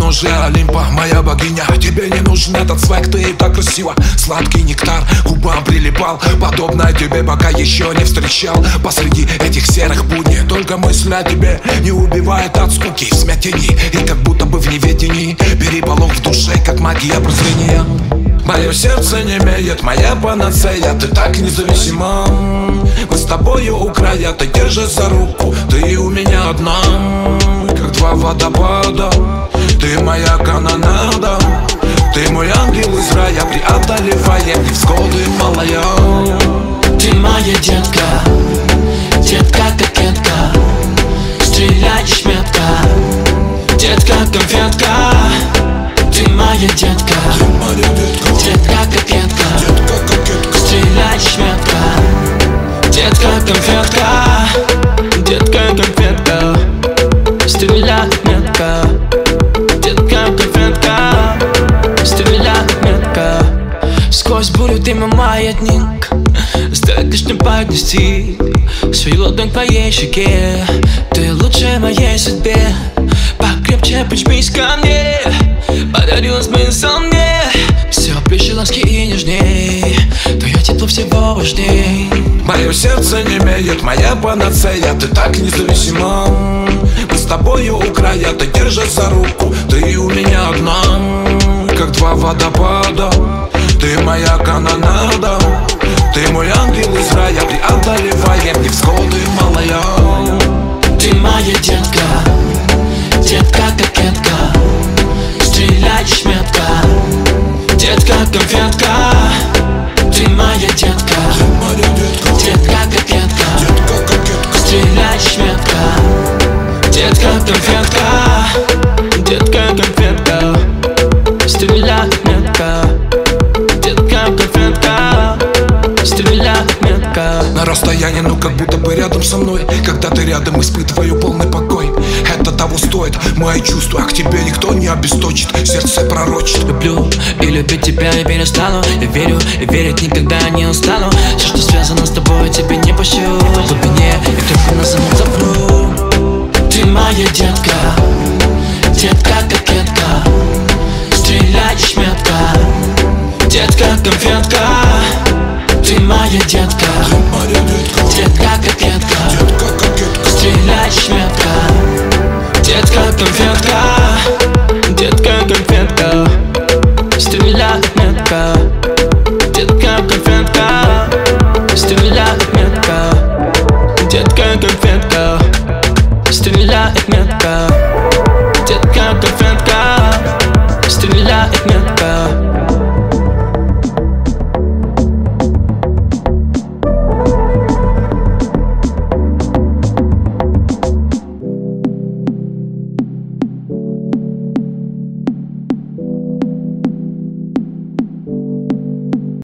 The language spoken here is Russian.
подножия Олимпа, моя богиня. Тебе не нужен этот свек, ты и так красива. Сладкий нектар к губам прилипал, подобное тебе пока еще не встречал. Посреди этих серых будней только мысль о тебе не убивает от скуки. В смятении и как будто бы в неведении, переполох в душе, как магия прозрения. Мое сердце не имеет, моя панацея, ты так независима. Мы с тобою у края, ты держишь за руку, ты у меня одна, как два водопада. Ты моя канонада, ты мой ангел из рая, преодолевая невзгоды, малая. Ты моя детка, детка-кокетка, стреляешь метко, детка-конфетка. Ты моя детка, детка-кокетка, стреляешь метко, детка-конфетка, детка-конфетка, стреляй метко, детка-конфетка, стреляй метко. Сквозь бурю ты мой маятник, стоит лишь не поднести свою ладонь к твоей щеке. Ты лучше моей судьбе, покрепче прижмись ко мне. Подарила смысл мне, все ближе, ласки и нежней, твое тепло всего важней. Мое сердце не имеет, моя панацея, ты так независима. Мы с тобою у края, ты держишь за руку, ты у меня одна, как два водопада. Ты моя канонада, ты мой ангел из рая, преодолевая невзгоды, малая. Ты моя детка, детка-кокетка, стреляешь метко, детка-конфетка. Ты моя детка, детка-кокетка, стреляешь метко, детка-конфетка, детка-конфетка, стреляй метко, детка-конфетка, стреляй метко. На расстоянии, ну как будто бы рядом со мной. Когда ты рядом, испытываю полный покой. Это того стоит, мои чувства, а к тебе никто не обесточит, сердце пророчит. Люблю и любить тебя не перестану. Я верю и верить никогда не устану. Все, что связано с тобой, тебе не пощу. В глубине я только на замок запру. Ты моя детка, детка-кокетка, стреляешь метко, детка-конфетка. Ты моя детка, детка-кокетка, стреляешь метко, детка-конфетка, детка-конфетка, стреляй метко.